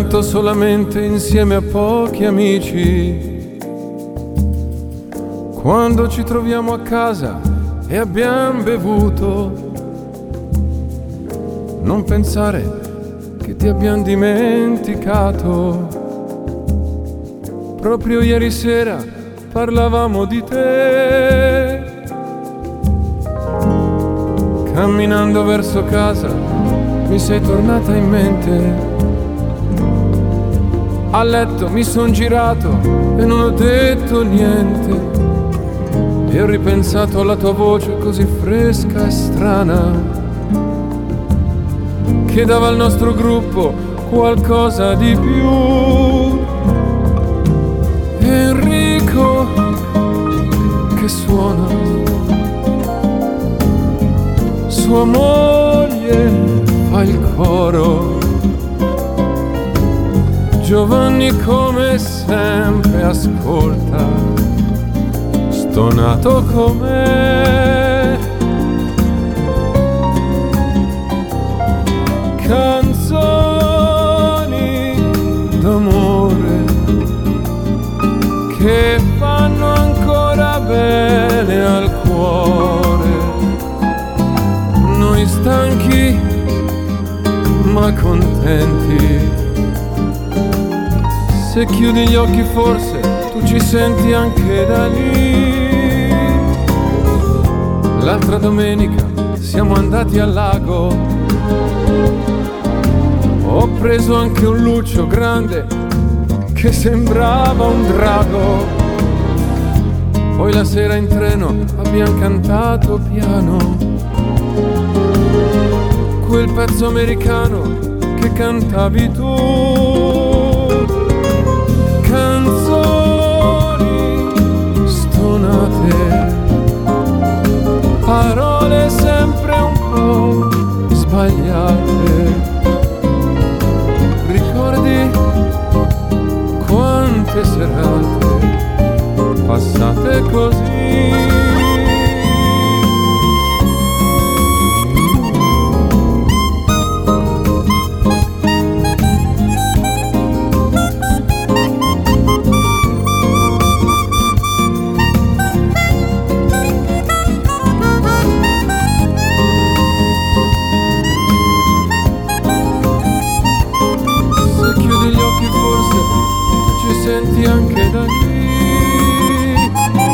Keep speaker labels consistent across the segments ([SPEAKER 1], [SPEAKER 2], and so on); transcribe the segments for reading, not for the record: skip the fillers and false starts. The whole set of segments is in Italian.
[SPEAKER 1] sento solamente insieme a pochi amici. Quando ci troviamo a casa e abbiamo bevuto, non pensare che ti abbiamo dimenticato. Proprio ieri sera parlavamo di te. Camminando verso casa mi sei tornata in mente. A letto mi son girato e non ho detto niente. E ho ripensato alla tua voce così fresca e strana, che dava al nostro gruppo qualcosa di più. Enrico che suona, sua moglie fa il coro, Giovanni come sempre ascolta, stonato com'è. Canzoni d'amore che fanno ancora bene al cuore. Noi stanchi ma contenti. Se chiudi gli occhi forse tu ci senti anche da lì. L'altra domenica siamo andati al lago. Ho preso anche un luccio grande che sembrava un drago. Poi la sera in treno abbiamo cantato piano quel pezzo americano che cantavi tu. Canzoni stonate, parole sempre un po' sbagliate. Ricordi quante serate passate così? Senti anche da lì.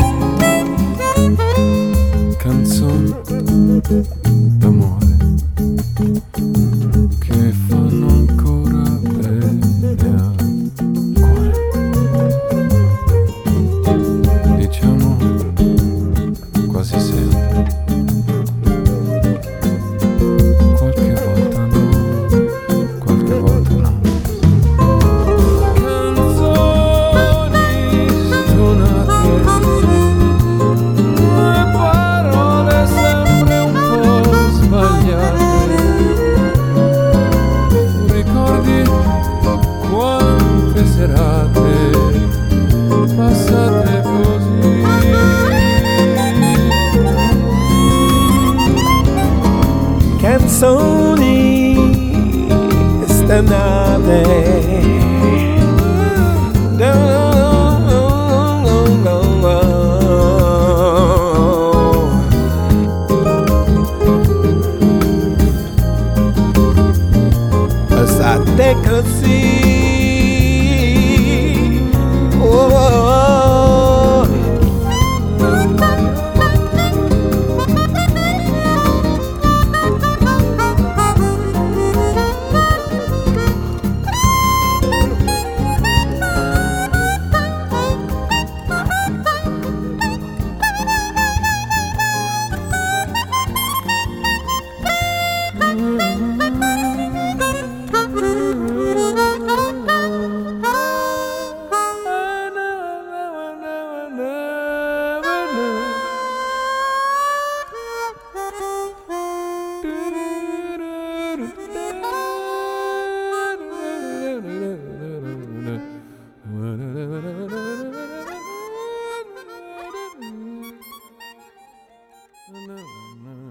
[SPEAKER 1] Canzoni d'amore che fanno ancora bene al cuore. Diciamo quasi sempre. Qualche volta no, qualche volta no.
[SPEAKER 2] Canzoni stanate, passate così.
[SPEAKER 1] Na na na